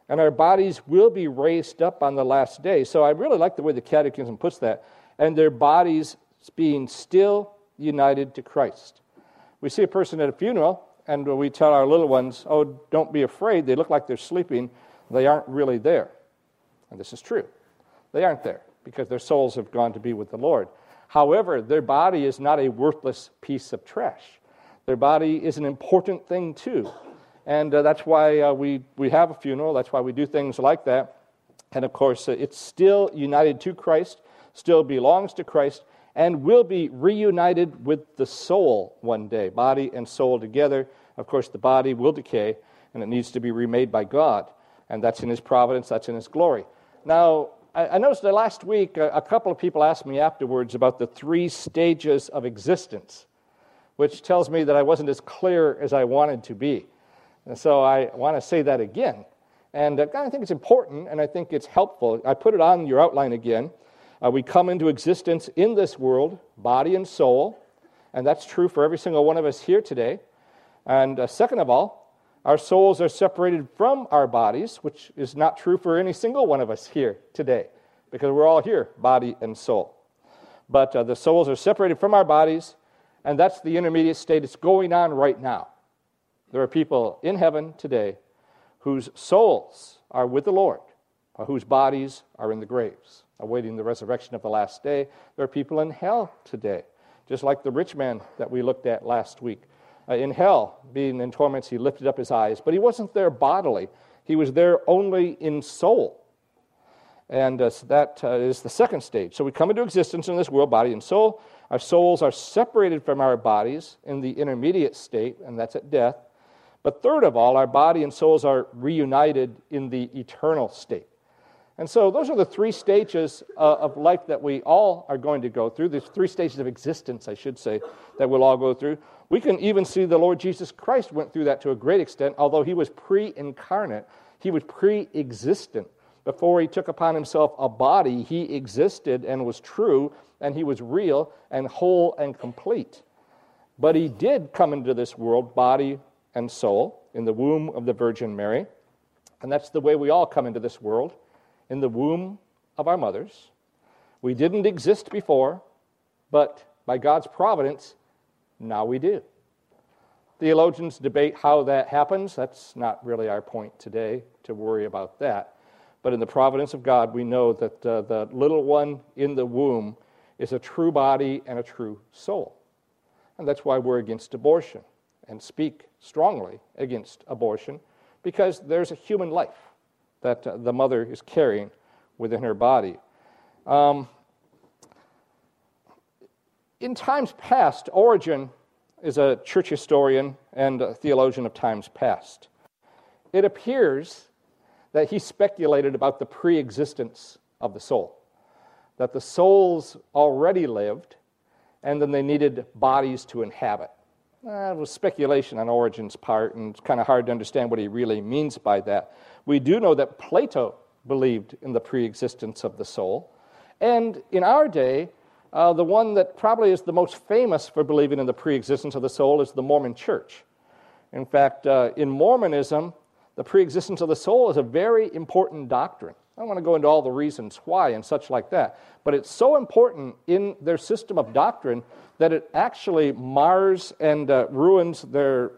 and our bodies will be raised up on the last day. So I really like the way the Catechism puts that, and their bodies being still united to Christ. We see a person at a funeral, and we tell our little ones, oh, don't be afraid, they look like they're sleeping. They aren't really there. And this is true. They aren't there because their souls have gone to be with the Lord. However, their body is not a worthless piece of trash. Their body is an important thing too. And that's why we have a funeral. That's why we do things like that. And of course, it's still united to Christ, still belongs to Christ, and will be reunited with the soul one day, body and soul together. Of course, the body will decay, and it needs to be remade by God. And that's in His providence, that's in His glory. Now, I noticed that last week, a couple of people asked me afterwards about the 3 stages of existence, which tells me that I wasn't as clear as I wanted to be. And so I want to say that again. And I think it's important, and I think it's helpful. I put it on your outline again. We come into existence in this world, body and soul, and that's true for every single one of us here today. And second of all, our souls are separated from our bodies, which is not true for any single one of us here today, because we're all here, body and soul. But the souls are separated from our bodies, and that's the intermediate state. It's going on right now. There are people in heaven today whose souls are with the Lord, whose bodies are in the graves, awaiting the resurrection of the last day. There are people in hell today, just like the rich man that we looked at last week. In hell, being in torments, he lifted up his eyes, but he wasn't there bodily. He was there only in soul. And so that is the second stage. So we come into existence in this world, body and soul. Our souls are separated from our bodies in the intermediate state, and that's at death. But third of all, our body and souls are reunited in the eternal state. And so those are the 3 stages of life that we all are going to go through. There's 3 stages of existence, I should say, that we'll all go through. We can even see the Lord Jesus Christ went through that to a great extent, although He was pre-incarnate. He was pre-existent. Before He took upon Himself a body, He existed and was true, and He was real and whole and complete. But He did come into this world, body and soul, in the womb of the Virgin Mary. And that's the way we all come into this world, in the womb of our mothers. We didn't exist before, but by God's providence, now we do. Theologians debate how that happens. That's not really our point today to worry about that. But in the providence of God, we know that the little one in the womb is a true body and a true soul. And that's why we're against abortion and speak strongly against abortion, because there's a human life that the mother is carrying within her body. In times past, Origen is a church historian and a theologian of times past. It appears that he speculated about the pre-existence of the soul, that the souls already lived, and then they needed bodies to inhabit. It was speculation on Origen's part, and it's kind of hard to understand what he really means by that. We do know that Plato believed in the pre-existence of the soul. And in our day, the one that probably is the most famous for believing in the pre-existence of the soul is the Mormon Church. In fact, in Mormonism, the pre-existence of the soul is a very important doctrine. I don't want to go into all the reasons why and such like that, but it's so important in their system of doctrine that it actually mars and ruins their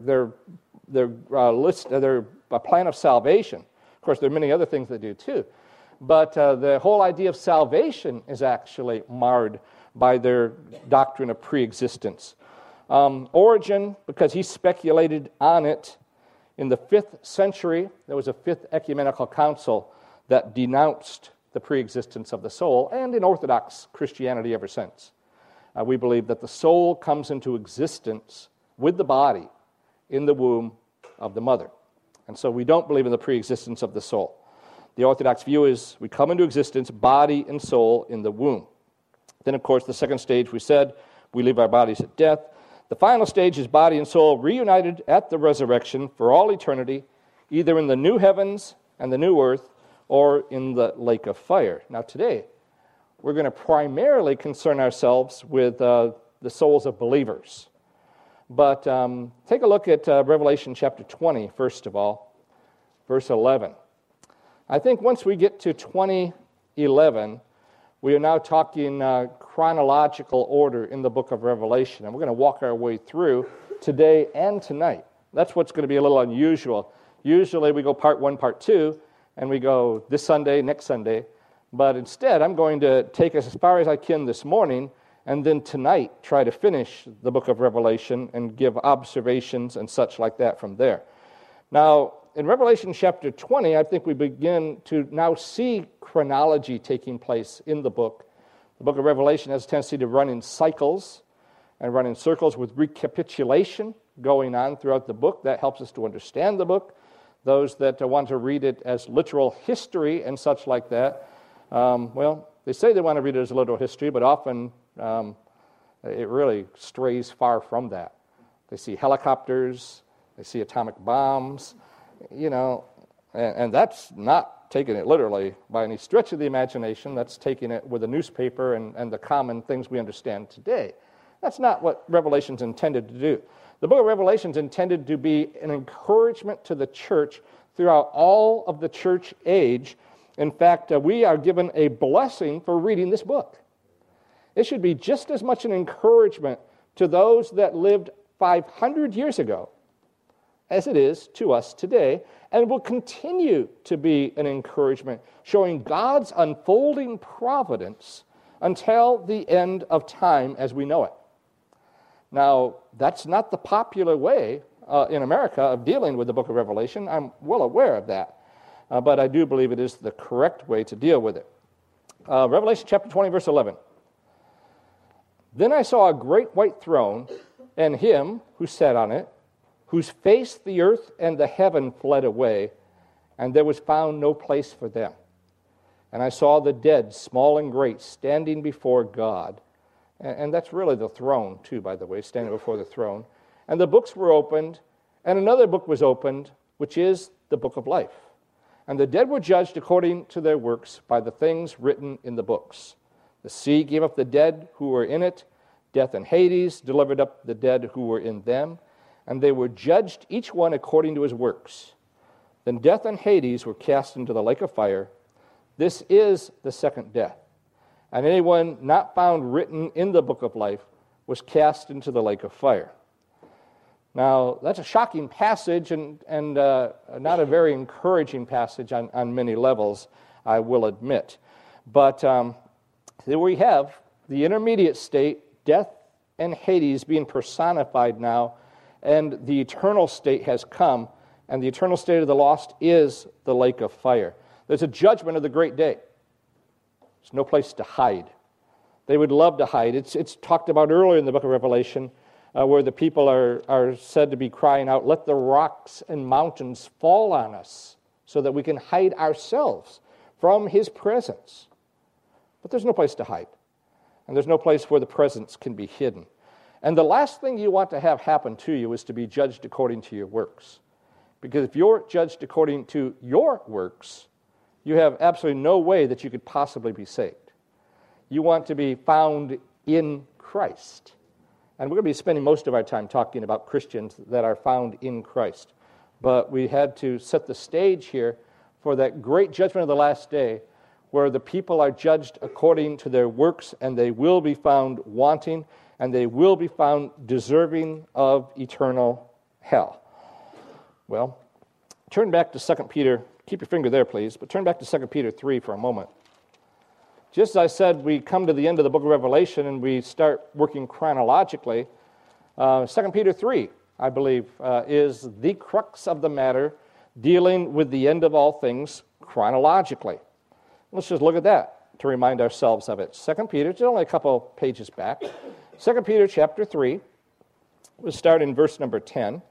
plan of salvation. Of course, there are many other things they do too, but the whole idea of salvation is actually marred by their doctrine of pre-existence. Origen, because he speculated on it, in the 5th century, there was a 5th ecumenical council that denounced the pre-existence of the soul, and in Orthodox Christianity ever since. We believe that the soul comes into existence with the body in the womb of the mother. And so we don't believe in the pre-existence of the soul. The Orthodox view is we come into existence, body and soul, in the womb. Then, of course, the second stage, we said, we leave our bodies at death. The final stage is body and soul reunited at the resurrection for all eternity, either in the new heavens and the new earth, or in the lake of fire. Now today, we're going to primarily concern ourselves with the souls of believers. But take a look at Revelation chapter 20, first of all, verse 11. I think once we get to 2011, we are now talking chronological order in the book of Revelation, and we're going to walk our way through today and tonight. That's what's going to be a little unusual. Usually we go part 1, part 2, and we go this Sunday, next Sunday, but instead I'm going to take us as far as I can this morning, and then tonight try to finish the book of Revelation and give observations and such like that from there. Now, in Revelation chapter 20, I think we begin to now see chronology taking place in the book. The book of Revelation has a tendency to run in cycles and run in circles with recapitulation going on throughout the book. That helps us to understand the book. Those that want to read it as literal history and such like that, well, they say they want to read it as literal history, but often it really strays far from that. They see helicopters, they see atomic bombs, and that's not taking it literally by any stretch of the imagination. That's taking it with a newspaper and the common things we understand today. That's not what Revelation's intended to do. The book of Revelation's intended to be an encouragement to the church throughout all of the church age. In fact, we are given a blessing for reading this book. It should be just as much an encouragement to those that lived 500 years ago as it is to us today, and will continue to be an encouragement, showing God's unfolding providence until the end of time as we know it. Now, that's not the popular way in America of dealing with the book of Revelation. I'm well aware of that, but I do believe it is the correct way to deal with it. Revelation chapter 20, verse 11. Then I saw a great white throne, and him who sat on it, whose face the earth and the heaven fled away, and there was found no place for them. And I saw the dead, small and great, standing before God. And that's really the throne, too, by the way, standing before the throne. And the books were opened, and another book was opened, which is the book of life. And the dead were judged according to their works by the things written in the books. The sea gave up the dead who were in it. Death and Hades delivered up the dead who were in them. And they were judged, each one according to his works. Then death and Hades were cast into the lake of fire. This is the second death. And anyone not found written in the book of life was cast into the lake of fire. Now, that's a shocking passage and not a very encouraging passage on many levels, I will admit. But here we have the intermediate state, death and Hades being personified now, and the eternal state has come, and the eternal state of the lost is the lake of fire. There's a judgment of the great day. There's no place to hide. They would love to hide. It's talked about earlier in the book of Revelation, where the people are said to be crying out, "Let the rocks and mountains fall on us so that we can hide ourselves from his presence." But there's no place to hide, and there's no place where the presence can be hidden. And the last thing you want to have happen to you is to be judged according to your works. Because if you're judged according to your works, you have absolutely no way that you could possibly be saved. You want to be found in Christ. And we're going to be spending most of our time talking about Christians that are found in Christ. But we had to set the stage here for that great judgment of the last day, where the people are judged according to their works, and they will be found wanting, and they will be found deserving of eternal hell. Well, turn back to 2 Peter. Keep your finger there, please, but turn back to 2 Peter 3 for a moment. Just as I said, we come to the end of the book of Revelation and we start working chronologically. 2 Peter 3, I believe, is the crux of the matter, dealing with the end of all things chronologically. Let's just look at that to remind ourselves of it. 2 Peter, it's only a couple pages back. 2 Peter chapter 3, we'll start in verse number 10.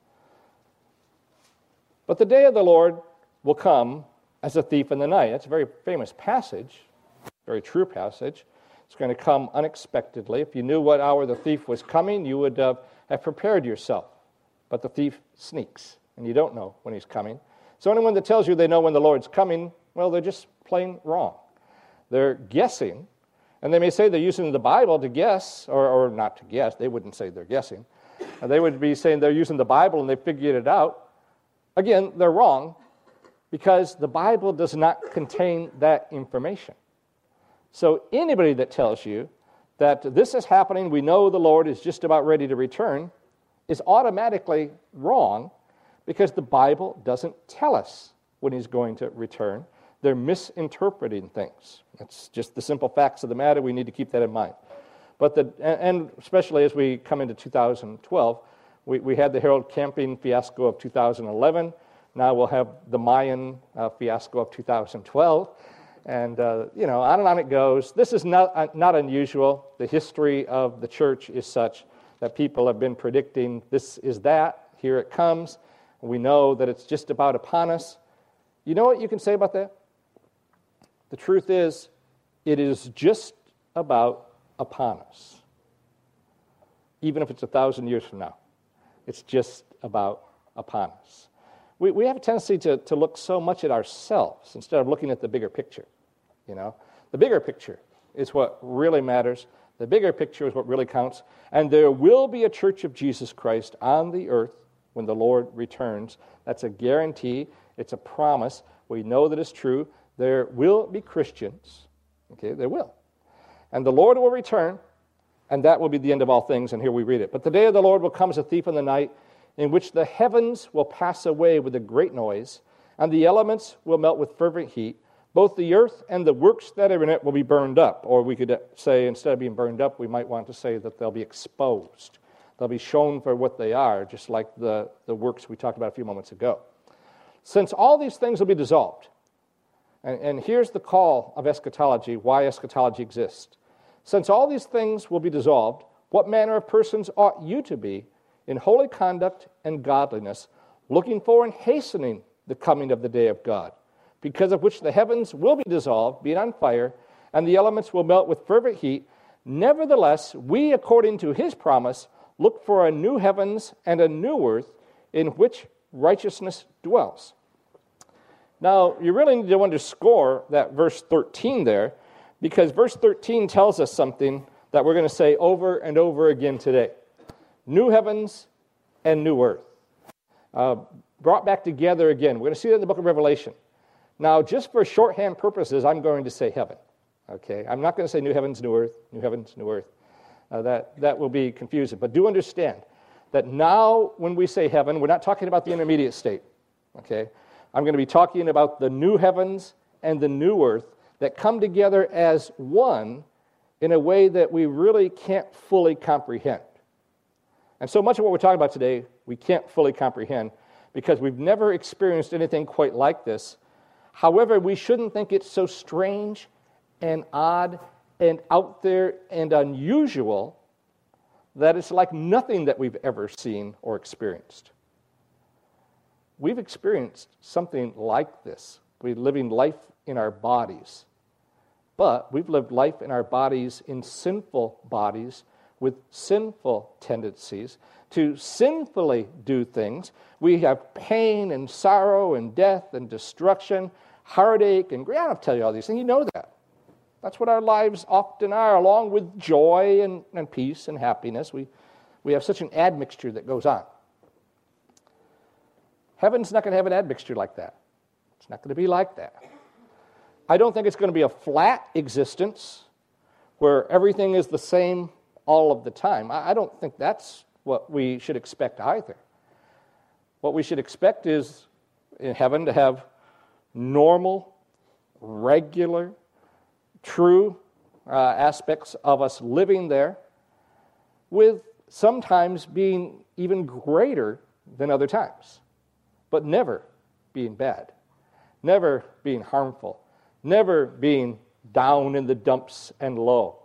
But the day of the Lord will come as a thief in the night. That's a very famous passage, very true passage. It's going to come unexpectedly. If you knew what hour the thief was coming, you would have prepared yourself. But the thief sneaks, and you don't know when he's coming. So anyone that tells you they know when the Lord's coming, well, they're just plain wrong. They're guessing, and they may say they're using the Bible to guess, or not to guess. They wouldn't say they're guessing. They would be saying they're using the Bible and they figured it out. Again, they're wrong, because the Bible does not contain that information. So anybody that tells you that this is happening, we know the Lord is just about ready to return, is automatically wrong because the Bible doesn't tell us when he's going to return. They're misinterpreting things. That's just the simple facts of the matter. We need to keep that in mind. And especially as we come into 2012, we had the Harold Camping fiasco of 2011. Now we'll have the Mayan fiasco of 2012. And, on and on it goes. This is not unusual. The history of the church is such that people have been predicting this is that. Here it comes. We know that it's just about upon us. You know what you can say about that? The truth is, it is just about upon us. Even if it's 1,000 years from now. It's just about upon us. We have a tendency to look so much at ourselves instead of looking at the bigger picture. The bigger picture is what really matters. The bigger picture is what really counts. And there will be a church of Jesus Christ on the earth when the Lord returns. That's a guarantee. It's a promise. We know that it's true. There will be Christians. Okay, there will. And the Lord will return, and that will be the end of all things. And here we read it. But the day of the Lord will come as a thief in the night, in which the heavens will pass away with a great noise, and the elements will melt with fervent heat. Both the earth and the works that are in it will be burned up. Or we could say, instead of being burned up, we might want to say that they'll be exposed. They'll be shown for what they are, just like the works we talked about a few moments ago. Since all these things will be dissolved, and here's the call of eschatology, why eschatology exists. Since all these things will be dissolved, what manner of persons ought you to be in holy conduct and godliness, looking for and hastening the coming of the day of God, because of which the heavens will be dissolved, being on fire, and the elements will melt with fervent heat. Nevertheless, we, according to his promise, look for a new heavens and a new earth in which righteousness dwells. Now, you really need to underscore that verse 13 there, because verse 13 tells us something that we're going to say over and over again today. New heavens and new earth. Brought back together again. We're going to see that in the book of Revelation. Now, just for shorthand purposes, I'm going to say heaven. Okay? I'm not going to say new heavens, new earth, new heavens, new earth. That will be confusing. But do understand that now when we say heaven, we're not talking about the intermediate state. Okay? I'm going to be talking about the new heavens and the new earth that come together as one in a way that we really can't fully comprehend. And so much of what we're talking about today, we can't fully comprehend because we've never experienced anything quite like this. However, we shouldn't think it's so strange and odd and out there and unusual that it's like nothing that we've ever seen or experienced. We've experienced something like this. We're living life in our bodies. But we've lived life in our bodies in sinful bodies with sinful tendencies to sinfully do things. We have pain and sorrow and death and destruction, heartache and grief. I don't have to tell you all these things. You know that. That's what our lives often are, along with joy and peace and happiness. We have such an admixture that goes on. Heaven's not going to have an admixture like that. It's not going to be like that. I don't think it's going to be a flat existence where everything is the same all of the time. I don't think that's what we should expect either. What we should expect is in heaven to have normal, regular, true aspects of us living there, with sometimes being even greater than other times, but never being bad, never being harmful, never being down in the dumps and low.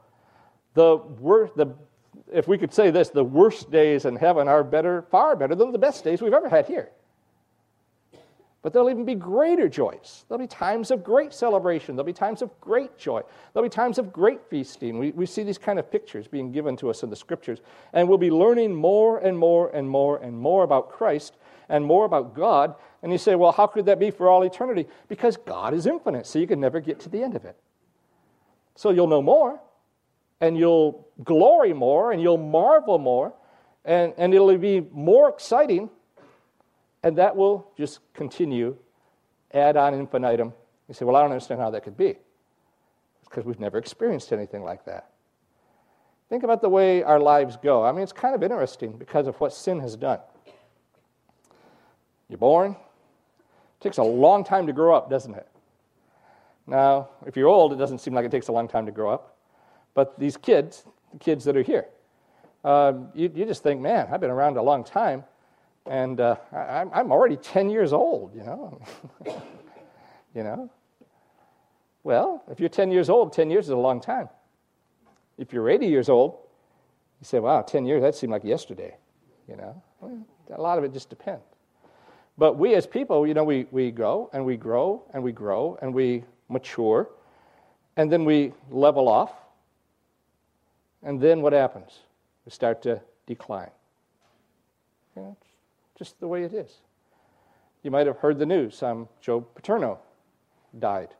If we could say this, the worst days in heaven are far better than the best days we've ever had here. But there'll even be greater joys. There'll be times of great celebration. There'll be times of great joy. There'll be times of great feasting. We see these kind of pictures being given to us in the Scriptures. And we'll be learning more and more and more and more about Christ and more about God. And you say, well, how could that be for all eternity? Because God is infinite, so you can never get to the end of it. So you'll know more, and you'll glory more, and you'll marvel more, and it'll be more exciting. And that will just continue ad infinitum. You say, well, I don't understand how that could be. It's because we've never experienced anything like that. Think about the way our lives go. I mean, it's kind of interesting because of what sin has done. You're born. It takes a long time to grow up, doesn't it? Now, if you're old, it doesn't seem like it takes a long time to grow up. But these kids, the kids that are here, you just think, man, I've been around a long time, and I'm already 10 years old, you know. You know? Well, if you're 10 years old, 10 years is a long time. If you're 80 years old, you say, wow, 10 years, that seemed like yesterday, you know. Well, a lot of it just depends. But we as people, you know, we go and we grow and we grow and we mature, and then we level off, and then what happens? We start to decline. You know, it's just the way it is. You might have heard the news. Joe Paterno died.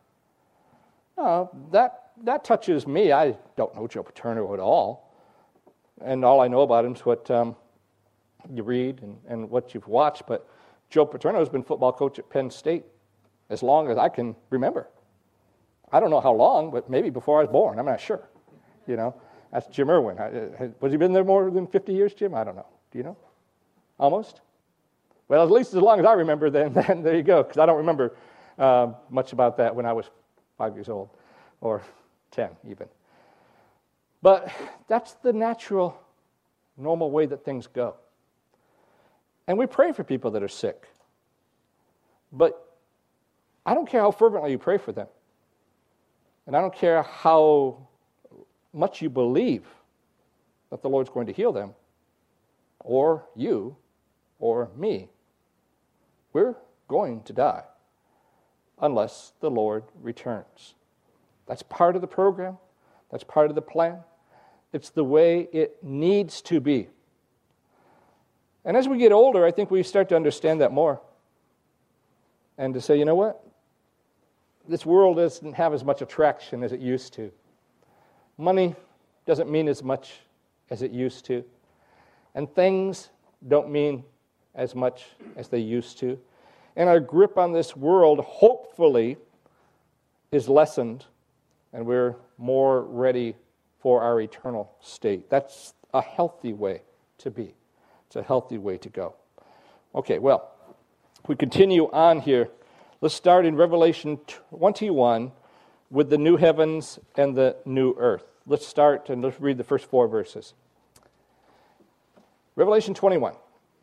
That touches me. I don't know Joe Paterno at all, and all I know about him is what you read and what you've watched, but Joe Paterno has been football coach at Penn State as long as I can remember. I don't know how long, but maybe before I was born. I'm not sure. You know, that's Jim Irwin. Was he been there more than 50 years, Jim? I don't know. Do you know? Almost? Well, at least as long as I remember, then there you go, because I don't remember much about that when I was 5 years old, or 10 even. But that's the natural, normal way that things go. And we pray for people that are sick. But I don't care how fervently you pray for them. And I don't care how much you believe that the Lord's going to heal them, or you, or me. We're going to die unless the Lord returns. That's part of the program. That's part of the plan. It's the way it needs to be. And as we get older, I think we start to understand that more. And to say, you know what? This world doesn't have as much attraction as it used to. Money doesn't mean as much as it used to. And things don't mean as much as they used to. And our grip on this world, hopefully, is lessened, and we're more ready for our eternal state. That's a healthy way to be. It's a healthy way to go. Okay, well, if we continue on here, let's start in Revelation 21 with the new heavens and the new earth. Let's start and let's read the first 4 verses. Revelation 21.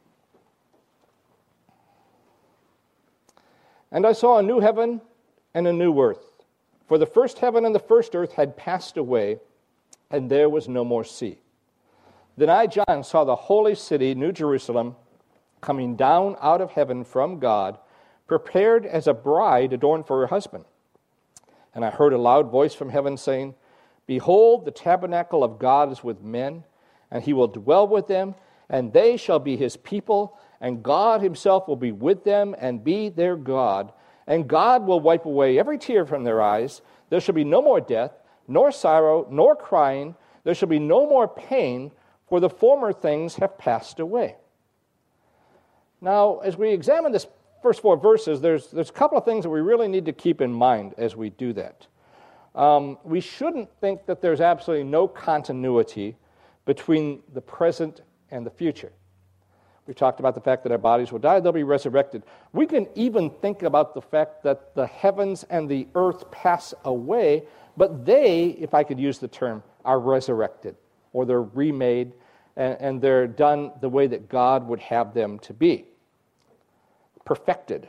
And I saw a new heaven and a new earth, for the first heaven and the first earth had passed away, and there was no more sea. Then I, John, saw the holy city, New Jerusalem, coming down out of heaven from God, prepared as a bride adorned for her husband. And I heard a loud voice from heaven saying, Behold, the tabernacle of God is with men, and he will dwell with them, and they shall be his people, and God himself will be with them and be their God. And God will wipe away every tear from their eyes. There shall be no more death, nor sorrow, nor crying. There shall be no more pain, for the former things have passed away. Now, as we examine this first 4 verses, there's a couple of things that we really need to keep in mind as we do that. We shouldn't think that there's absolutely no continuity between the present and the future. We talked about the fact that our bodies will die, they'll be resurrected. We can even think about the fact that the heavens and the earth pass away, but they, if I could use the term, are resurrected, or they're remade, and they're done the way that God would have them to be. Perfected.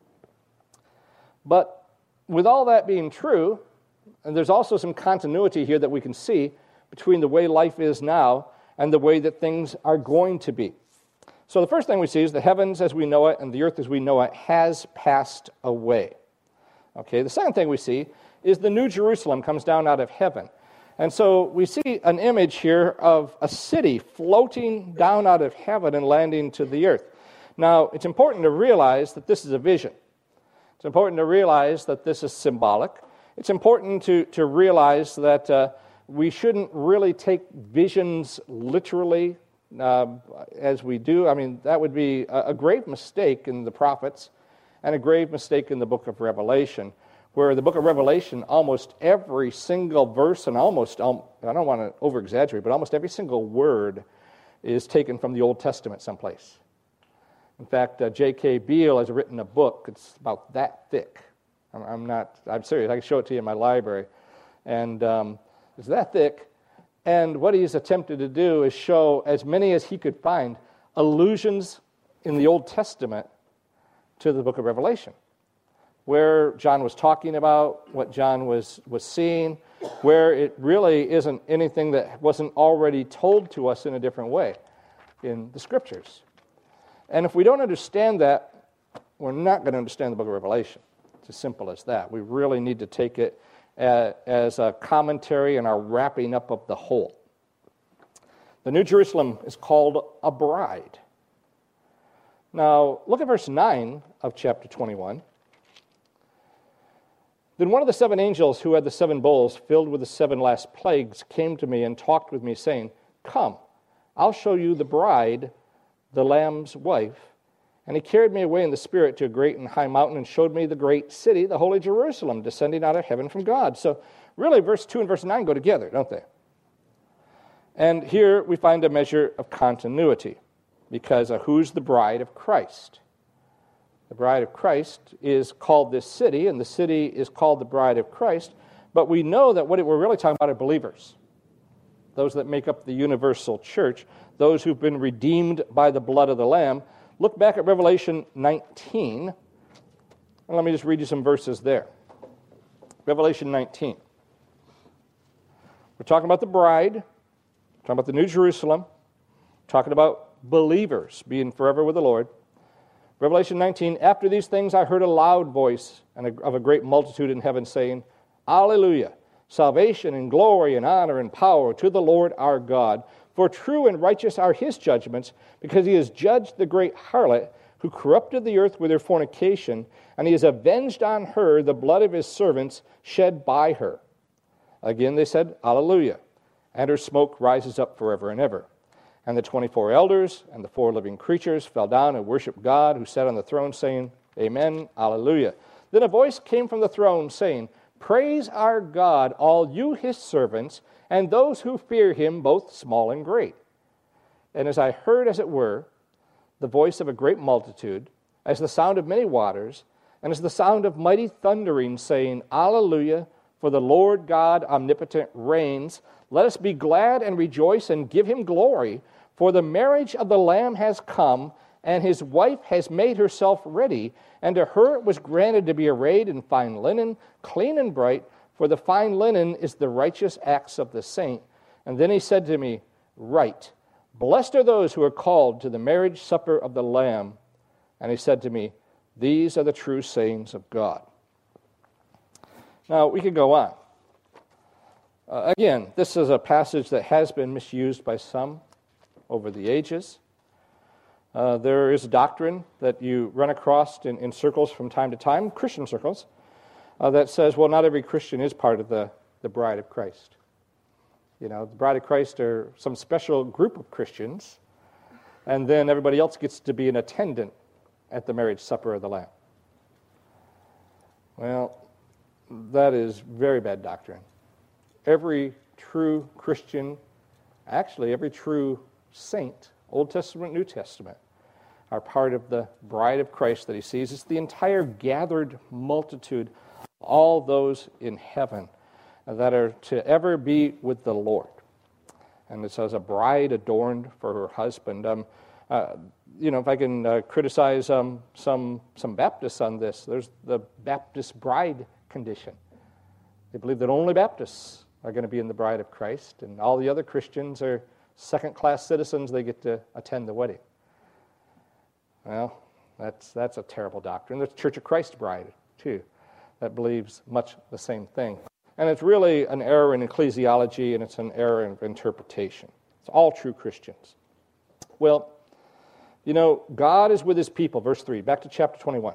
But with all that being true, and there's also some continuity here that we can see between the way life is now and the way that things are going to be. So the first thing we see is the heavens as we know it and the earth as we know it has passed away. Okay, the second thing we see is the New Jerusalem comes down out of heaven. And so we see an image here of a city floating down out of heaven and landing to the earth. Now, it's important to realize that this is a vision. It's important to realize that this is symbolic. It's important to realize that we shouldn't really take visions literally as we do. I mean, that would be a grave mistake in the prophets and a grave mistake in the book of Revelation, where the book of Revelation, almost every single verse, and I don't want to over-exaggerate, but almost every single word is taken from the Old Testament someplace. In fact, J.K. Beale has written a book. It's about that thick. I'm serious. I can show it to you in my library. And it's that thick. And what he's attempted to do is show as many as he could find allusions in the Old Testament to the book of Revelation, where John was talking about, what John was seeing, where it really isn't anything that wasn't already told to us in a different way in the Scriptures. And if we don't understand that, we're not going to understand the book of Revelation. It's as simple as that. We really need to take it as a commentary and a wrapping up of the whole. The New Jerusalem is called a bride. Now, look at verse 9 of chapter 21. Then one of the 7 angels who had the 7 bowls filled with the 7 last plagues came to me and talked with me, saying, "Come, I'll show you the bride, the Lamb's wife." And he carried me away in the Spirit to a great and high mountain and showed me the great city, the holy Jerusalem, descending out of heaven from God. So really, verse 2 and verse 9 go together, don't they? And here we find a measure of continuity, because who's the bride of Christ? The bride of Christ is called this city, and the city is called the bride of Christ, but we know that what we're really talking about are believers, those that make up the universal church, those who've been redeemed by the blood of the Lamb. Look back at Revelation 19, and let me just read you some verses there. Revelation 19. We're talking about the bride, talking about the New Jerusalem, talking about believers being forever with the Lord. Revelation 19, after these things I heard a loud voice of a great multitude in heaven saying, Alleluia, salvation and glory and honor and power to the Lord our God, for true and righteous are his judgments, because he has judged the great harlot who corrupted the earth with her fornication, and he has avenged on her the blood of his servants shed by her. Again they said, Alleluia, and her smoke rises up forever and ever. And the 24 elders and the 4 living creatures fell down and worshiped God who sat on the throne, saying, Amen, Alleluia. Then a voice came from the throne, saying, Praise our God, all you his servants, and those who fear him, both small and great. And as I heard, as it were, the voice of a great multitude, as the sound of many waters, and as the sound of mighty thundering, saying, Alleluia, for the Lord God omnipotent reigns. Let us be glad and rejoice and give him glory, for the marriage of the Lamb has come, and his wife has made herself ready, and to her it was granted to be arrayed in fine linen, clean and bright, for the fine linen is the righteous acts of the saint. And then he said to me, Write, blessed are those who are called to the marriage supper of the Lamb. And he said to me, These are the true sayings of God. Now, we could go on. Again, this is a passage that has been misused by some over the ages. There is a doctrine that you run across in circles from time to time, Christian circles, that says, well, not every Christian is part of the bride of Christ. You know, the bride of Christ are some special group of Christians, and then everybody else gets to be an attendant at the marriage supper of the Lamb. Well, that is very bad doctrine. Every true Christian, actually every true saint, Old Testament, New Testament, are part of the bride of Christ that he sees. It's the entire gathered multitude, all those in heaven that are to ever be with the Lord. And it says a bride adorned for her husband. If I can criticize some Baptists on this, there's the Baptist bride condition. They believe that only Baptists are going to be in the bride of Christ, and all the other Christians are second-class citizens. They get to attend the wedding. Well, that's a terrible doctrine. There's Church of Christ bride, too, that believes much the same thing. And it's really an error in ecclesiology, and it's an error in interpretation. It's all true Christians. Well, God is with his people, verse 3, back to chapter 21.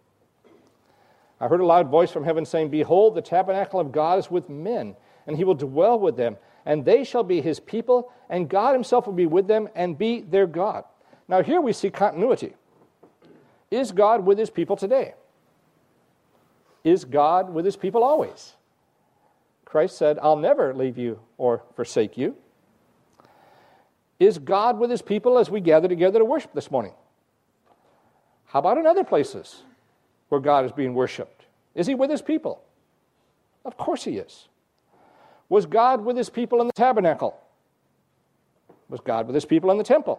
I heard a loud voice from heaven saying, Behold, the tabernacle of God is with men, and he will dwell with them, and they shall be his people, and God himself will be with them and be their God. Now here we see continuity. Is God with his people today? Is God with his people always? Christ said, I'll never leave you or forsake you. Is God with his people as we gather together to worship this morning? How about in other places where God is being worshiped? Is he with his people? Of course he is. Was God with his people in the tabernacle? Was God with his people in the temple?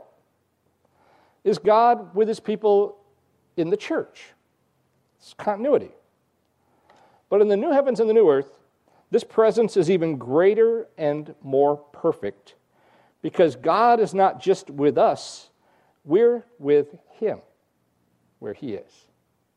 Is God with his people in the church? It's continuity. But in the new heavens and the new earth, this presence is even greater and more perfect because God is not just with us, we're with him where he is.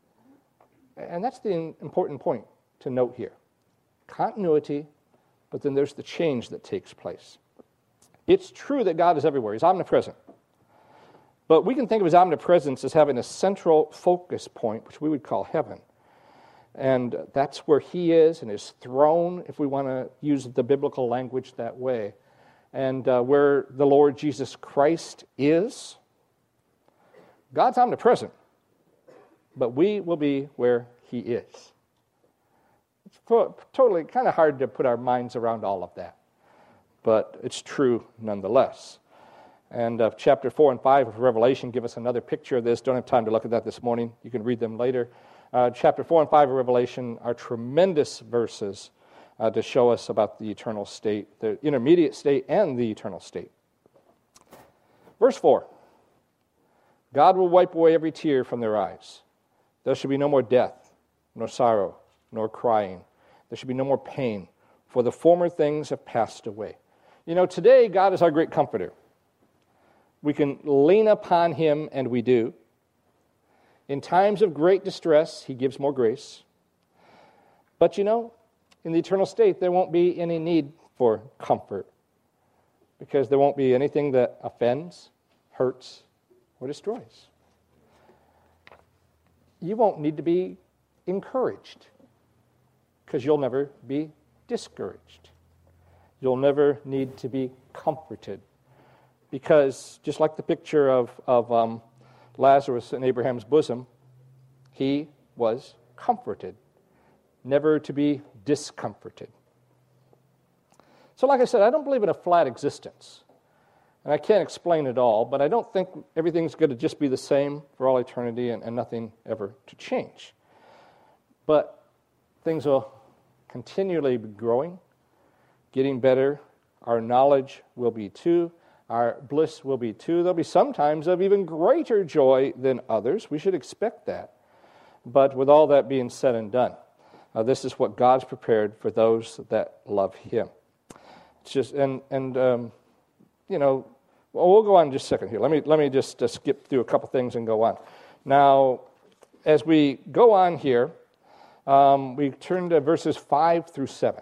And that's the important point to note here. Continuity, but then there's the change that takes place. It's true that God is everywhere. He's omnipresent. But we can think of his omnipresence as having a central focus point, which we would call heaven. And that's where he is and his throne, if we want to use the biblical language that way. And where the Lord Jesus Christ is, God's omnipresent, but we will be where he is. It's totally kind of hard to put our minds around all of that, but it's true nonetheless. And chapter 4 and 5 of Revelation give us another picture of this. Don't have time to look at that this morning. You can read them later. Chapter 4 and 5 of Revelation are tremendous verses to show us about the eternal state, the intermediate state and the eternal state. Verse 4, God will wipe away every tear from their eyes. There shall be no more death, nor sorrow, nor crying. There shall be no more pain, for the former things have passed away. You know, today God is our great comforter. We can lean upon him, and we do. In times of great distress, he gives more grace. But you know, in the eternal state, there won't be any need for comfort because there won't be anything that offends, hurts, or destroys. You won't need to be encouraged because you'll never be discouraged. You'll never need to be comforted because just like the picture of Lazarus in Abraham's bosom, he was comforted, never to be discomforted. So like I said, I don't believe in a flat existence. And I can't explain it all, but I don't think everything's going to just be the same for all eternity and nothing ever to change. But things will continually be growing, getting better. Our knowledge will be too. Our bliss will be too. There'll be some times of even greater joy than others. We should expect that. But with all that being said and done, this is what God's prepared for those that love him. It's just, you know, well, we'll go on just a second here. Let me just skip through a couple things and go on. Now, as we go on here, we turn to verses 5 through 7.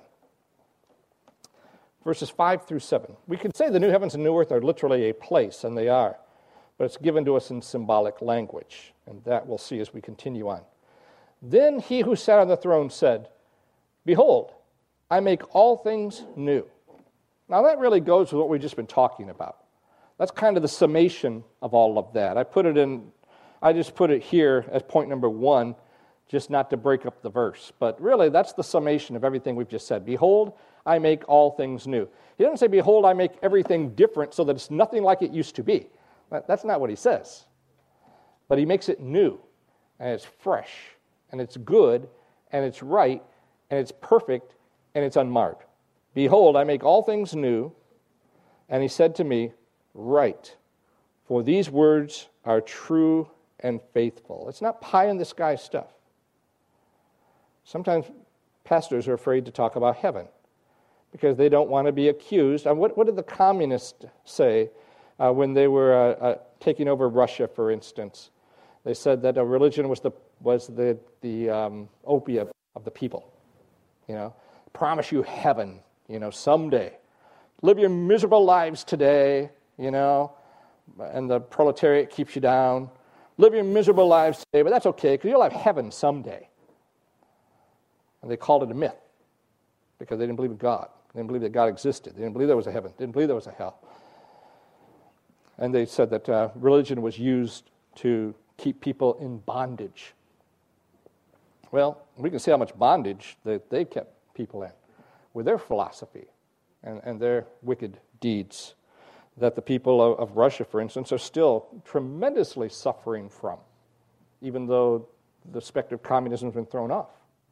Verses 5 through 7. We could say the new heavens and new earth are literally a place, and they are. But it's given to us in symbolic language, and that we'll see as we continue on. Then he who sat on the throne said, Behold, I make all things new. Now that really goes with what we've just been talking about. That's kind of the summation of all of that. I just put it here as point number 1, just not to break up the verse. But really, that's the summation of everything we've just said. Behold, I make all things new. He doesn't say, behold, I make everything different so that it's nothing like it used to be. That's not what he says. But he makes it new, and it's fresh, and it's good, and it's right, and it's perfect, and it's unmarred. Behold, I make all things new. And he said to me, Write, for these words are true and faithful. It's not pie-in-the-sky stuff. Sometimes pastors are afraid to talk about heaven because they don't want to be accused. What did the communists say when they were taking over Russia, for instance? They said that a religion was the opiate of the people. You know, promise you heaven, you know, someday. Live your miserable lives today, you know, and the proletariat keeps you down. Live your miserable lives today, but that's okay because you'll have heaven someday. And they called it a myth because they didn't believe in God. They didn't believe that God existed. They didn't believe there was a heaven. They didn't believe there was a hell. And they said that religion was used to keep people in bondage. Well, we can see how much bondage that they kept people in with their philosophy and their wicked deeds that the people of Russia, for instance, are still tremendously suffering from, even though the specter of communism has been thrown off.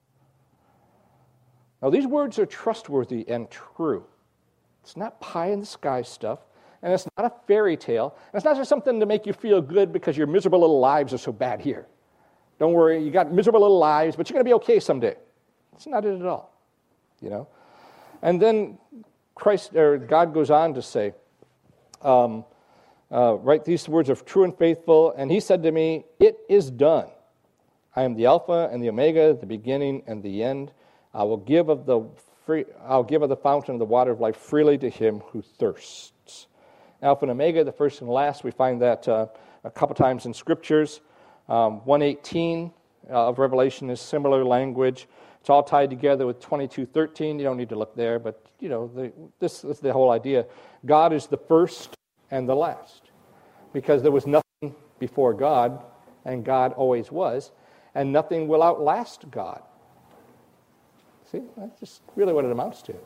Now, these words are trustworthy and true. It's not pie-in-the-sky stuff, and it's not a fairy tale, and it's not just something to make you feel good because your miserable little lives are so bad here. Don't worry, you got miserable little lives, but you're going to be okay someday. It's not it at all, you know. And then God goes on to say, write these words are true and faithful, and he said to me, it is done. I am the Alpha and the Omega, the beginning and the end. I will give of the fountain of the water of life freely to him who thirsts. Alpha and Omega, the first and last. We find that a couple times in scriptures. 1:18 of Revelation is similar language. It's all tied together with 22:13. You don't need to look there, but you know this is the whole idea. God is the first and the last, because there was nothing before God, and God always was, and nothing will outlast God. See, that's just really what it amounts to.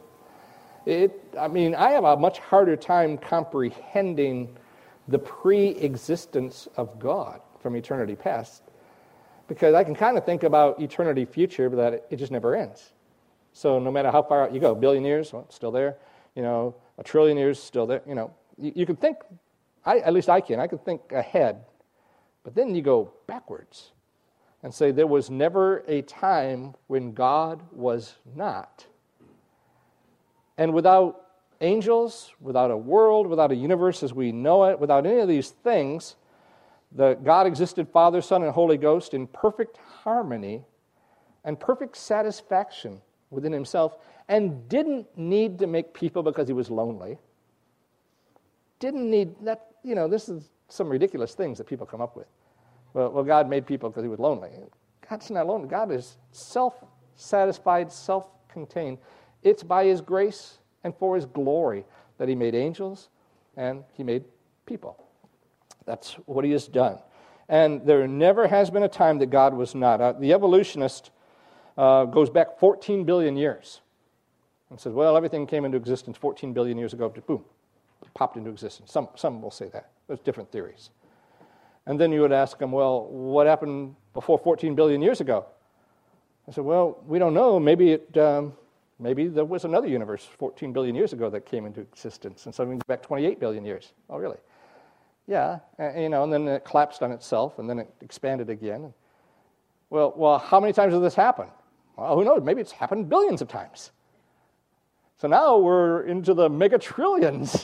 I have a much harder time comprehending the pre-existence of God from eternity past, because I can kind of think about eternity future, but that it just never ends. So no matter how far out you go, 1 billion years, well, it's still there. You know, 1 trillion years, still there. You know, you can think, at least I can think ahead, but then you go backwards and say there was never a time when God was not. And without angels, without a world, without a universe as we know it, without any of these things, God existed, Father, Son, and Holy Ghost in perfect harmony and perfect satisfaction within himself, and didn't need to make people because he was lonely. Didn't need that, you know, this is some ridiculous things that people come up with. Well, God made people because he was lonely. God's not lonely. God is self-satisfied, self-contained. It's by his grace and for his glory that he made angels and he made people. That's what he has done. And there never has been a time that God was not. The evolutionist goes back 14 billion years and says, well, everything came into existence 14 billion years ago, boom, popped into existence. Some will say that. There's different theories. And then you would ask them, well, what happened before 14 billion years ago? I said, well, we don't know. Maybe there was another universe 14 billion years ago that came into existence, and so we can go back 28 billion years. Oh, really? Yeah, and then it collapsed on itself, and then it expanded again. Well, how many times has this happened? Well, who knows? Maybe it's happened billions of times. So now we're into the megatrillions.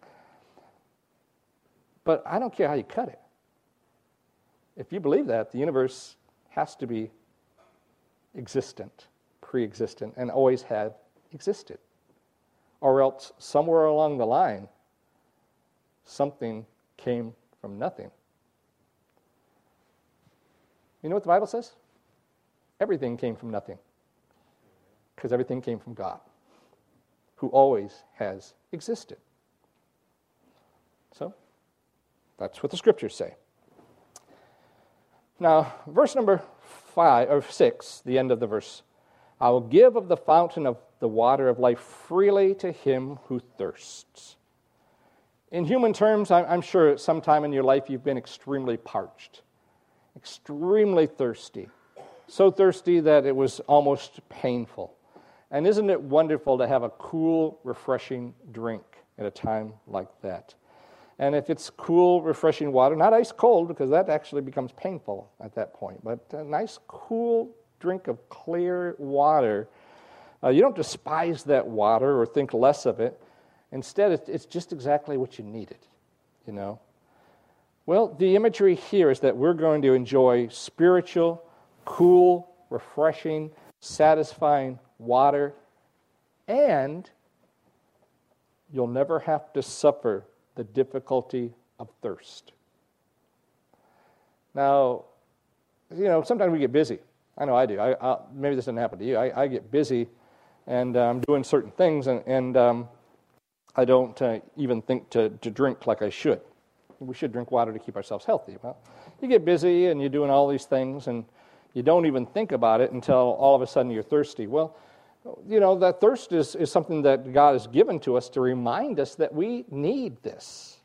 But I don't care how you cut it. If you believe that, the universe has to be existent, pre-existent, and always have existed. Or else, somewhere along the line, something came from nothing. You know what the Bible says? Everything came from nothing, because everything came from God, who always has existed. So, that's what the scriptures say. Now, verse number 6, the end of the verse. I will give of the fountain of the water of life freely to him who thirsts. In human terms, I'm sure at some time in your life you've been extremely parched, extremely thirsty, so thirsty that it was almost painful. And isn't it wonderful to have a cool, refreshing drink at a time like that? And if it's cool, refreshing water, not ice cold, because that actually becomes painful at that point, but a nice, cool drink of clear water, you don't despise that water or think less of it. Instead, it's just exactly what you needed, you know. Well, the imagery here is that we're going to enjoy spiritual, cool, refreshing, satisfying water, and you'll never have to suffer the difficulty of thirst. Now, you know, sometimes we get busy. I know I do. Maybe this doesn't happen to you. I get busy, and I'm doing certain things, and I don't even think to drink like I should. We should drink water to keep ourselves healthy. Well, you get busy, and you're doing all these things, and You don't even think about it until all of a sudden you're thirsty. Well, that thirst is something that God has given to us to remind us that we need this.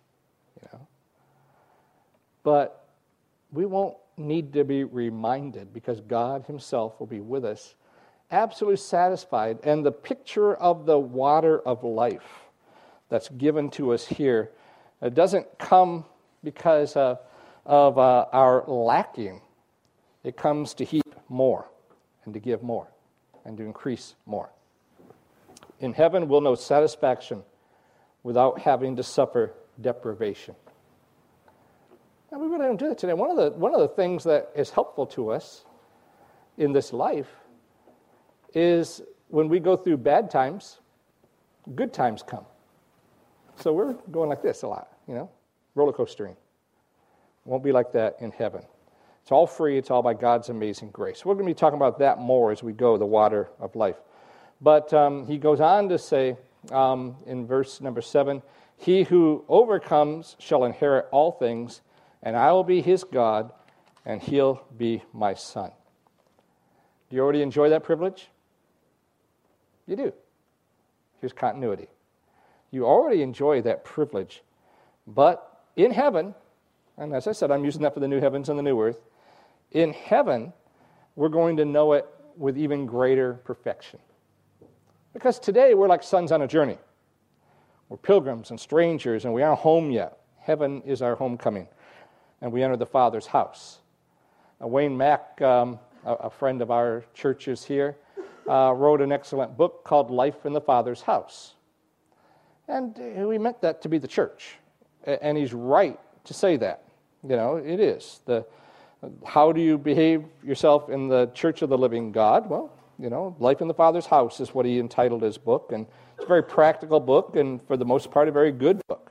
But we won't need to be reminded because God himself will be with us, absolutely satisfied. And the picture of the water of life that's given to us here, it doesn't come because of our lacking. It comes to heap more and to give more and to increase more. In heaven, we'll know satisfaction without having to suffer deprivation. And we really don't do that today. One of the things that is helpful to us in this life is when we go through bad times, good times come. So we're going like this a lot, roller coastering. Won't be like that in heaven. It's all free. It's all by God's amazing grace. We're going to be talking about that more as we go, the water of life. But he goes on to say in verse number 7, he who overcomes shall inherit all things, and I will be his God, and he'll be my son. Do you already enjoy that privilege? You do. Here's continuity. You already enjoy that privilege, but in heaven, and as I said, I'm using that for the new heavens and the new earth, in heaven, we're going to know it with even greater perfection. Because today, we're like sons on a journey. We're pilgrims and strangers, and we aren't home yet. Heaven is our homecoming, and we enter the Father's house. Wayne Mack, a friend of our churches here, wrote an excellent book called Life in the Father's House. And we meant that to be the church. And he's right to say that. It is. How do you behave yourself in the church of the living God? Well, Life in the Father's House is what he entitled his book. And it's a very practical book, and for the most part, a very good book.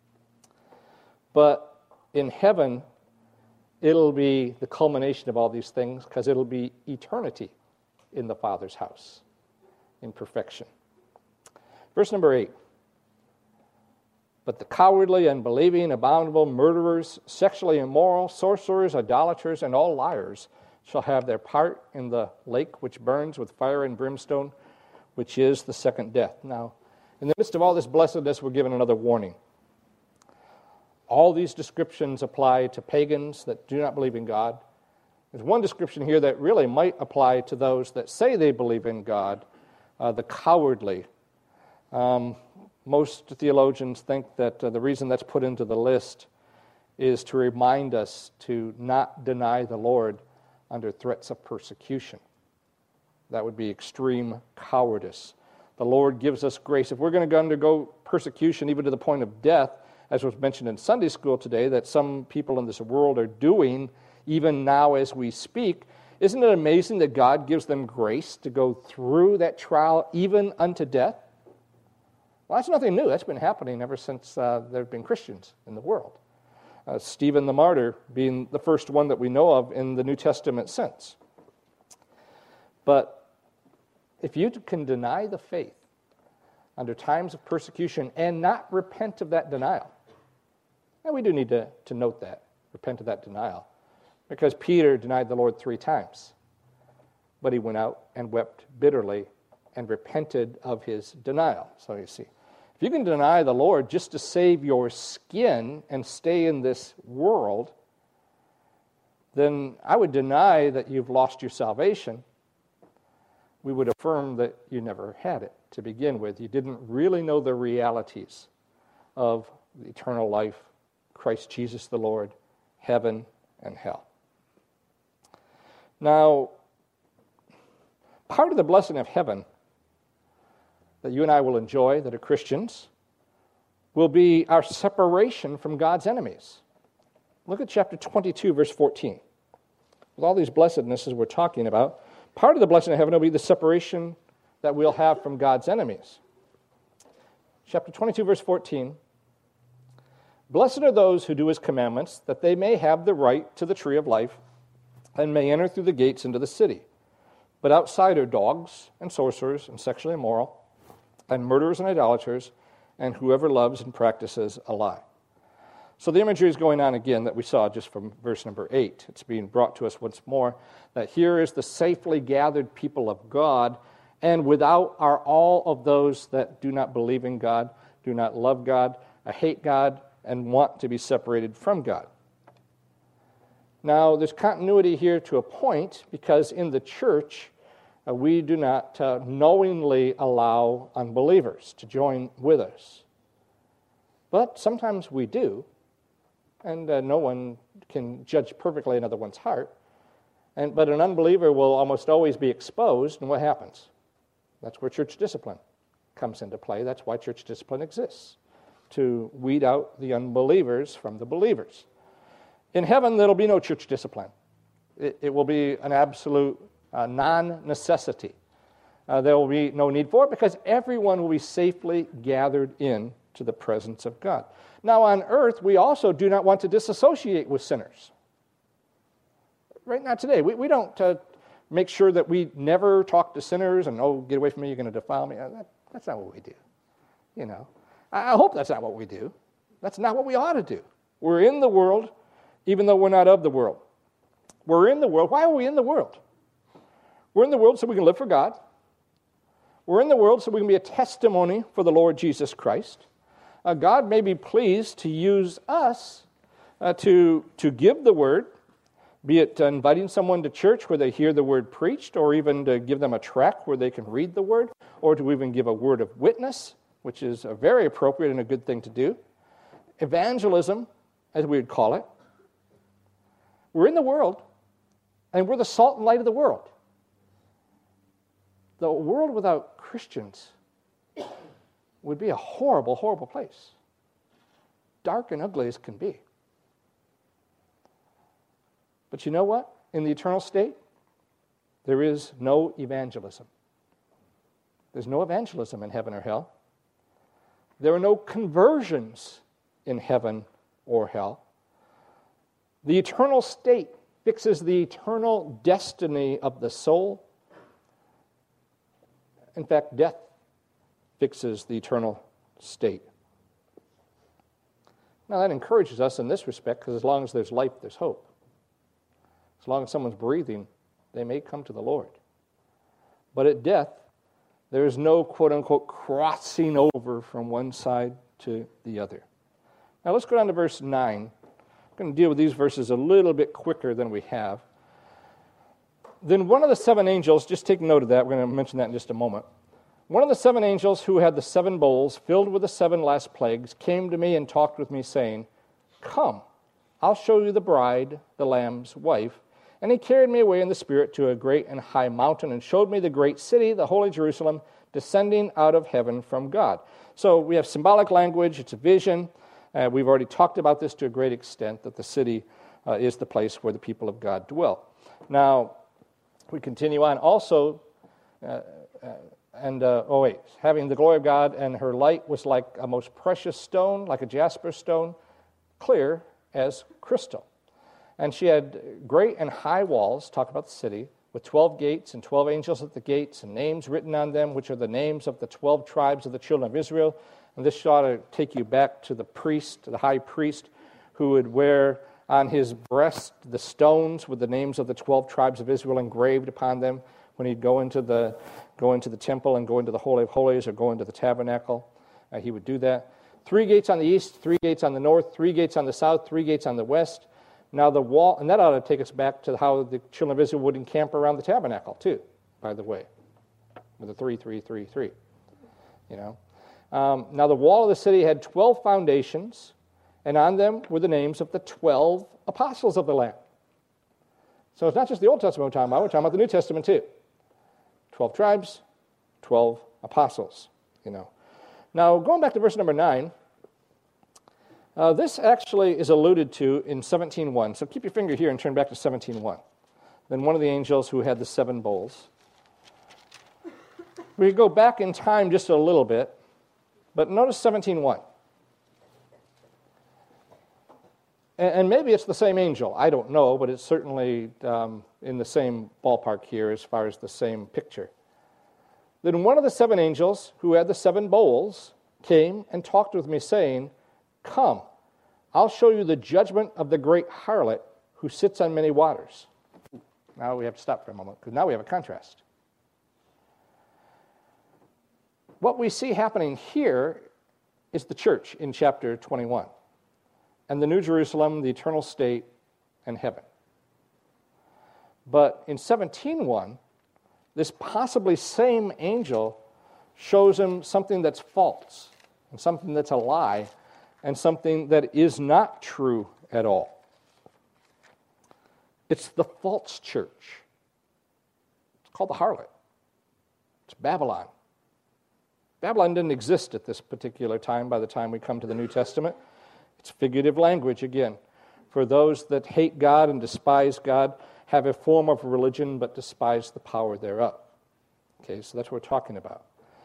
But in heaven, it'll be the culmination of all these things because it'll be eternity in the Father's house in perfection. Verse number 8. But the cowardly, unbelieving, abominable, murderers, sexually immoral, sorcerers, idolaters, and all liars shall have their part in the lake which burns with fire and brimstone, which is the second death. Now, in the midst of all this blessedness, we're given another warning. All these descriptions apply to pagans that do not believe in God. There's one description here that really might apply to those that say they believe in God, the cowardly. Most theologians think that the reason that's put into the list is to remind us to not deny the Lord under threats of persecution. That would be extreme cowardice. The Lord gives us grace. If we're going to undergo persecution even to the point of death, as was mentioned in Sunday school today, that some people in this world are doing even now as we speak, isn't it amazing that God gives them grace to go through that trial even unto death? Well, that's nothing new. That's been happening ever since there have been Christians in the world. Stephen the martyr being the first one that we know of in the New Testament sense. But if you can deny the faith under times of persecution and not repent of that denial, and we do need to note that, repent of that denial, because Peter denied the Lord 3 times, but he went out and wept bitterly and repented of his denial. So you see, if you can deny the Lord just to save your skin and stay in this world, then I would deny that you've lost your salvation. We would affirm that you never had it to begin with. You didn't really know the realities of the eternal life, Christ Jesus the Lord, heaven and hell. Now, part of the blessing of heaven that you and I will enjoy that are Christians will be our separation from God's enemies. Look at chapter 22, verse 14. With all these blessednesses we're talking about, part of the blessing of heaven will be the separation that we'll have from God's enemies. Chapter 22, verse 14. Blessed are those who do his commandments, that they may have the right to the tree of life and may enter through the gates into the city. But outside are dogs and sorcerers and sexually immoral and murderers and idolaters and whoever loves and practices a lie. So the imagery is going on again that we saw just from verse number 8. It's being brought to us once more that here is the safely gathered people of God, and without are all of those that do not believe in God, do not love God, hate God, and want to be separated from God. Now, there's continuity here to a point, because in the church, we do not knowingly allow unbelievers to join with us. But sometimes we do, and no one can judge perfectly another one's heart. But an unbeliever will almost always be exposed, and what happens? That's where church discipline comes into play. That's why church discipline exists, to weed out the unbelievers from the believers. In heaven, there will be no church discipline. It will be an absolute non-necessity. There will be no need for it, because everyone will be safely gathered in to the presence of God. Now, on earth, we also do not want to disassociate with sinners. Right now, today, we don't make sure that we never talk to sinners and, oh, get away from me, you're going to defile me. That's not what we do. You know, I hope that's not what we do. That's not what we ought to do. We're in the world, even though we're not of the world. We're in the world. Why are we in the world? We're in the world so we can live for God. We're in the world so we can be a testimony for the Lord Jesus Christ. God may be pleased to use us to give the word, be it inviting someone to church where they hear the word preached, or even to give them a tract where they can read the word, or to even give a word of witness, which is a very appropriate and a good thing to do. Evangelism, as we would call it. We're in the world, and we're the salt and light of the world. The world without Christians would be a horrible, horrible place. Dark and ugly as can be. But you know what? In the eternal state, there is no evangelism. There's no evangelism in heaven or hell. There are no conversions in heaven or hell. The eternal state fixes the eternal destiny of the soul. In fact, death fixes the eternal state. Now, that encourages us in this respect, because as long as there's life, there's hope. As long as someone's breathing, they may come to the Lord. But at death, there is no, quote-unquote, crossing over from one side to the other. Now, let's go down to verse 9. I'm going to deal with these verses a little bit quicker than we have. Then one of the seven angels, just take note of that, we're going to mention that in just a moment. One of the seven angels who had the seven bowls filled with the seven last plagues came to me and talked with me, saying, "Come, I'll show you the bride, the Lamb's wife." And he carried me away in the Spirit to a great and high mountain and showed me the great city, the holy Jerusalem, descending out of heaven from God. So we have symbolic language, it's a vision. We've already talked about this to a great extent, that the city is the place where the people of God dwell. Now, we continue on. Also, having the glory of God, and her light was like a most precious stone, like a jasper stone, clear as crystal. And she had great and high walls, talk about the city, with 12 gates and 12 angels at the gates, and names written on them, which are the names of the 12 tribes of the children of Israel. And this ought to take you back to the priest, the high priest, who would wear on his breast the stones with the names of the 12 tribes of Israel engraved upon them when he'd go into the temple and go into the Holy of Holies or go into the tabernacle. He would do that. 3 gates on the east, 3 gates on the north, 3 gates on the south, 3 gates on the west. Now the wall, and that ought to take us back to how the children of Israel would encamp around the tabernacle too, by the way, with the 3, 3, 3, 3. You know. Now the wall of the city had 12 foundations, and on them were the names of the 12 apostles of the Lamb. So it's not just the Old Testament we're talking about the New Testament too. 12 tribes, 12 apostles, you know. Now, going back to verse number 9, this actually is alluded to in 17:1. So keep your finger here and turn back to 17:1. Then one of the angels who had the 7 bowls. We go back in time just a little bit, but notice 17:1. And maybe it's the same angel. I don't know, but it's certainly in the same ballpark here as far as the same picture. Then one of the 7 angels who had the 7 bowls came and talked with me, saying, "Come, I'll show you the judgment of the great harlot who sits on many waters. Now we have to stop for a moment, because now we have a contrast. What we see happening here is the church in chapter 21, and the New Jerusalem, the eternal state, and heaven. But in 17:1, this possibly same angel shows him something that's false, and something that's a lie, and something that is not true at all. It's the false church. It's called the harlot. It's Babylon. Babylon didn't exist at this particular time by the time we come to the New Testament. It's figurative language, again, for those that hate God and despise God, have a form of religion but despise the power thereof. Okay, so that's what we're talking about.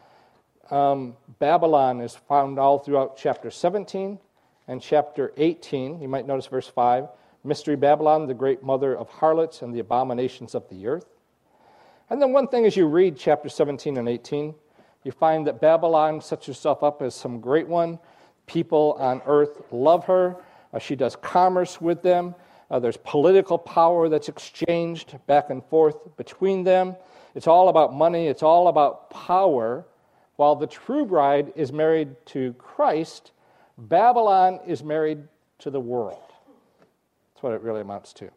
Babylon is found all throughout chapter 17 and chapter 18. You might notice verse 5, Mystery Babylon, the great mother of harlots and the abominations of the earth. And then one thing as you read chapter 17 and 18, you find that Babylon sets herself up as some great one. People on earth love her. She does commerce with them. There's political power that's exchanged back and forth between them. It's all about money. It's all about power. While the true bride is married to Christ, Babylon is married to the world. That's what it really amounts to.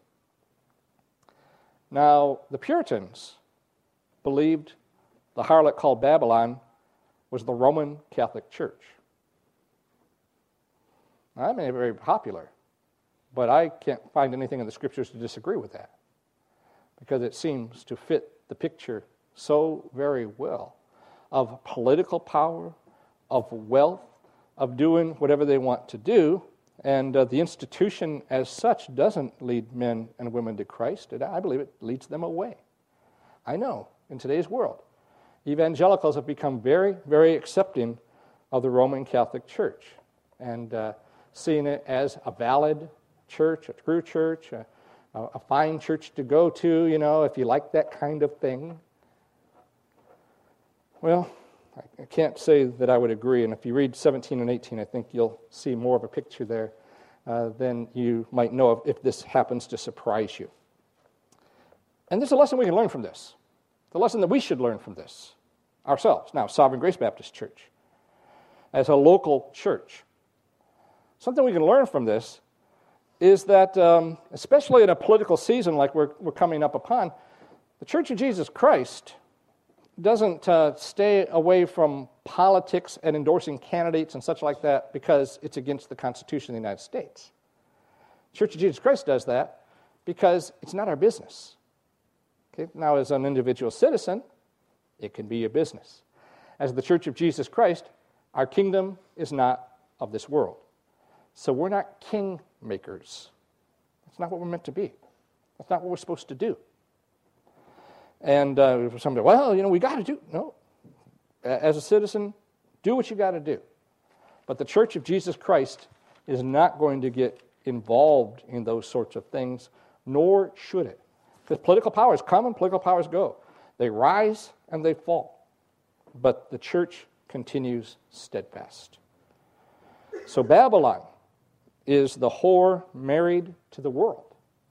Now, the Puritans believed the harlot called Babylon was the Roman Catholic Church. Now, that may be very popular, but I can't find anything in the Scriptures to disagree with that, because it seems to fit the picture so very well of political power, of wealth, of doing whatever they want to do, and the institution as such doesn't lead men and women to Christ. I believe it leads them away. I know, in today's world, evangelicals have become very, very accepting of the Roman Catholic Church, and seeing it as a valid church, a true church, a fine church to go to, if you like that kind of thing. Well, I can't say that I would agree, and if you read 17 and 18, I think you'll see more of a picture there than you might know if this happens to surprise you. And there's a lesson we can learn from this, the lesson that we should learn from this ourselves. Now, Sovereign Grace Baptist Church, as a local church, something we can learn from this is that, especially in a political season like we're coming up upon, the Church of Jesus Christ doesn't stay away from politics and endorsing candidates and such like that because it's against the Constitution of the United States. The Church of Jesus Christ does that because it's not our business. Okay? Now, as an individual citizen, it can be a business. As the Church of Jesus Christ, our kingdom is not of this world. So we're not king makers. That's not what we're meant to be. That's not what we're supposed to do. And somebody, we got to do. No. As a citizen, do what you got to do. But the Church of Jesus Christ is not going to get involved in those sorts of things, nor should it. Because political powers come and political powers go. They rise and they fall. But the church continues steadfast. So Babylon is the whore married to the world.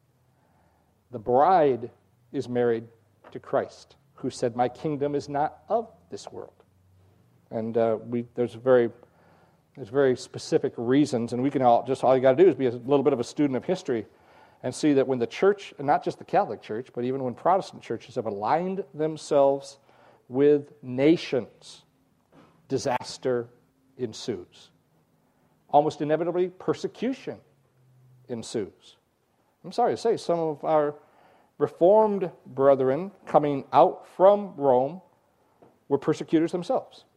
The bride is married to Christ, who said, "My kingdom is not of this world." And there's very specific reasons, and we can all you got to do is be a little bit of a student of history and see that when the church, and not just the Catholic Church, but even when Protestant churches have aligned themselves with nations, disaster ensues. Almost inevitably, persecution ensues. I'm sorry to say, some of our Reformed brethren coming out from Rome were persecutors themselves.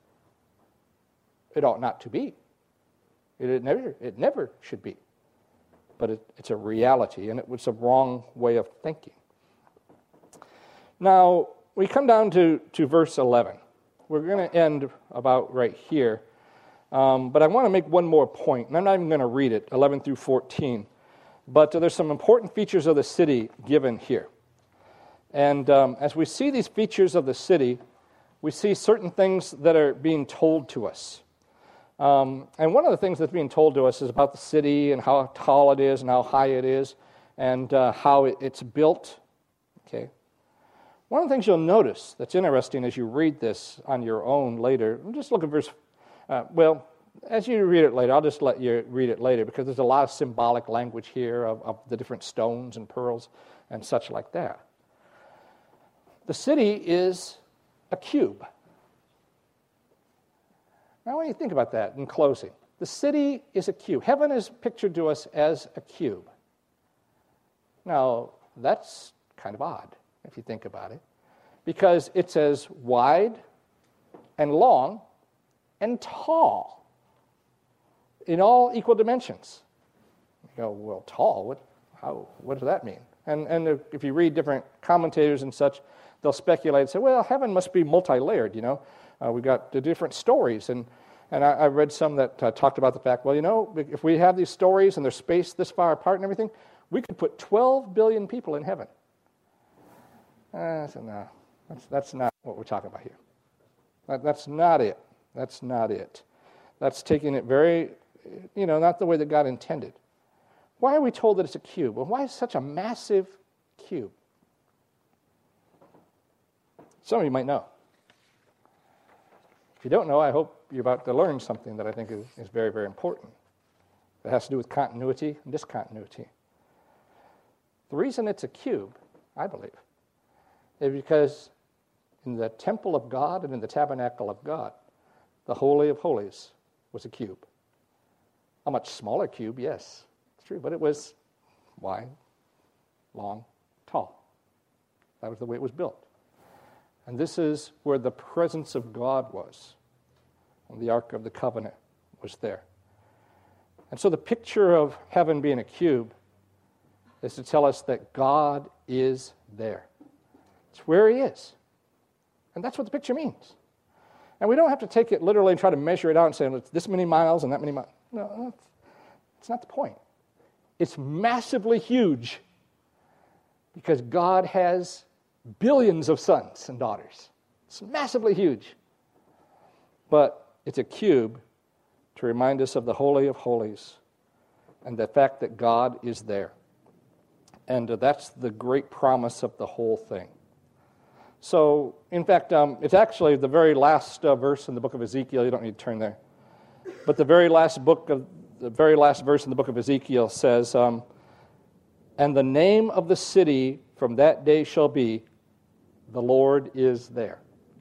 It ought not to be. It never should be. But it's a reality, and it's a wrong way of thinking. Now, we come down to verse 11. We're going to end about right here. But I want to make one more point, and I'm not even going to read it, 11 through 14. But there's some important features of the city given here. And as we see these features of the city, we see certain things that are being told to us. And one of the things that's being told to us is about the city and how tall it is and how high it is and how it's built. Okay. One of the things you'll notice that's interesting as you read this on your own later, just look at verse, as you read it later, I'll just let you read it later because there's a lot of symbolic language here of the different stones and pearls and such like that. The city is a cube. Now, when you think about that in closing, the city is a cube. Heaven is pictured to us as a cube. Now, that's kind of odd if you think about it, because it's as wide and long and tall in all equal dimensions. You go, well, tall, what does that mean? And if you read different commentators and such, they'll speculate and say, well, heaven must be multi-layered, We've got the different stories, and I read some that talked about the fact, well, if we have these stories and they're spaced this far apart and everything, we could put 12 billion people in heaven. So no, that's not what we're talking about here. That's not it. That's not it. That's taking it very, not the way that God intended. Why are we told that it's a cube? Well, why is it such a massive cube? Some of you might know. If you don't know, I hope you're about to learn something that I think is very, very important. It has to do with continuity and discontinuity. The reason it's a cube, I believe, is because in the temple of God and in the tabernacle of God, the Holy of Holies was a cube. A much smaller cube, yes, it's true, but it was wide, long, tall. That was the way it was built. And this is where the presence of God was. And the Ark of the Covenant was there. And so the picture of heaven being a cube is to tell us that God is there. It's where he is. And that's what the picture means. And we don't have to take it literally and try to measure it out and say, it's this many miles and that many miles. No, that's not the point. It's massively huge because God has billions of sons and daughters. It's massively huge. But it's a cube to remind us of the Holy of Holies and the fact that God is there. And that's the great promise of the whole thing. So, in fact, it's actually the very last verse in the book of Ezekiel. You don't need to turn there. But the very last verse in the book of Ezekiel says, and the name of the city from that day shall be, the Lord is there.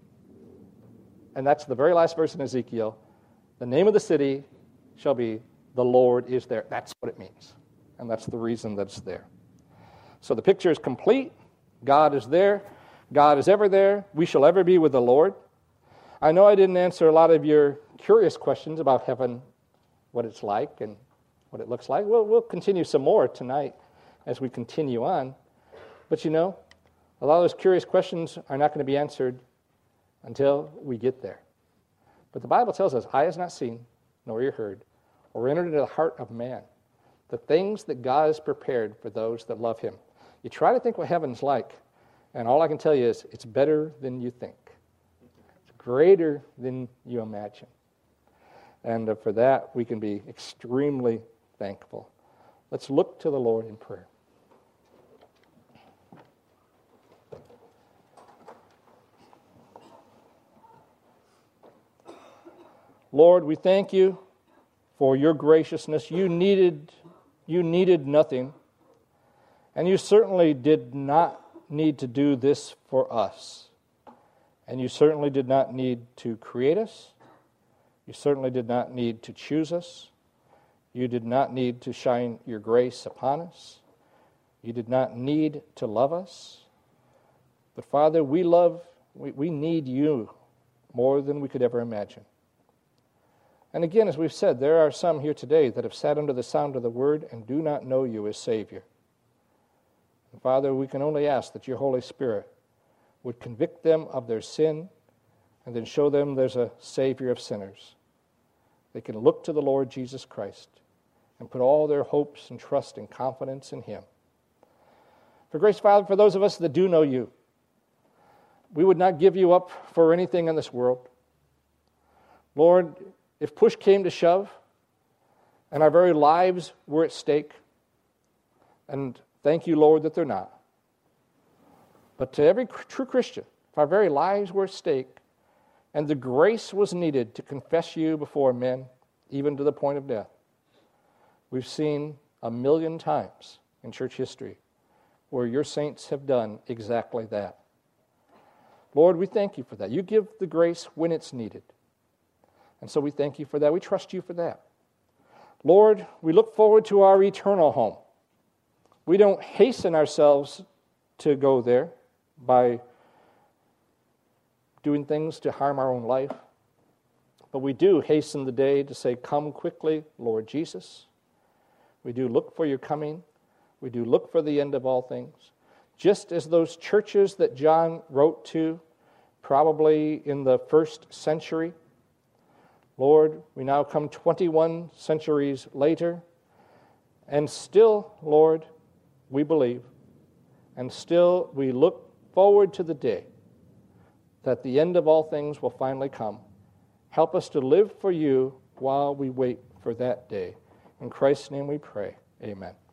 And that's the very last verse in Ezekiel. The name of the city shall be, the Lord is there. That's what it means. And that's the reason that it's there. So the picture is complete. God is there. God is ever there. We shall ever be with the Lord. I know I didn't answer a lot of your curious questions about heaven, what it's like and what it looks like. We'll continue some more tonight as we continue on. But a lot of those curious questions are not going to be answered until we get there. But the Bible tells us, eye has not seen, nor ear heard, or entered into the heart of man, the things that God has prepared for those that love him. You try to think what heaven's like, and all I can tell you is it's better than you think. It's greater than you imagine. And for that, we can be extremely thankful. Let's look to the Lord in prayer. Lord, we thank you for your graciousness. You needed nothing, and you certainly did not need to do this for us. And you certainly did not need to create us. You certainly did not need to choose us. You did not need to shine your grace upon us. You did not need to love us. But Father, we need you more than we could ever imagine. And again, as we've said, there are some here today that have sat under the sound of the word and do not know you as Savior. And Father, we can only ask that your Holy Spirit would convict them of their sin and then show them there's a Savior of sinners. They can look to the Lord Jesus Christ and put all their hopes and trust and confidence in him. For grace, Father, for those of us that do know you, we would not give you up for anything in this world. Lord, if push came to shove and our very lives were at stake, and thank you, Lord, that they're not. But to every true Christian, if our very lives were at stake and the grace was needed to confess you before men, even to the point of death, we've seen 1,000,000 times in church history where your saints have done exactly that. Lord, we thank you for that. You give the grace when it's needed. And so we thank you for that. We trust you for that. Lord, we look forward to our eternal home. We don't hasten ourselves to go there by doing things to harm our own life. But we do hasten the day to say, come quickly, Lord Jesus. We do look for your coming. We do look for the end of all things. Just as those churches that John wrote to, probably in the 1st century, Lord, we now come 21 centuries later, and still, Lord, we believe, and still we look forward to the day that the end of all things will finally come. Help us to live for you while we wait for that day. In Christ's name we pray. Amen.